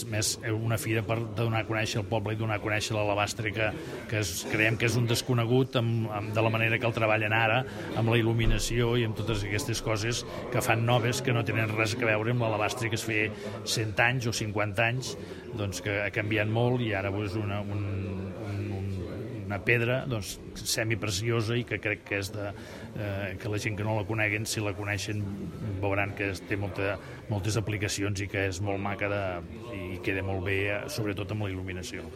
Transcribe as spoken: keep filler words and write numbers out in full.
més una fira per donar a conèixer el poble i donar a conèixer l'alabastre, que, que és, creiem que és un desconegut amb, amb, de la manera que el treballen ara, amb la il·luminació i amb totes aquestes coses que fan noves, que no tenen res a veure amb l'alabastre que es feia cent anys o cinquanta anys, doncs que ha canviat molt i ara és una, un, un, un, una pedra doncs, semipreciosa i que crec que és de, eh, que la gent que no la coneguen, si la coneixen veuran que té molta, moltes aplicacions i que és molt maca de, i queda molt bé, sobretot amb la il·luminació.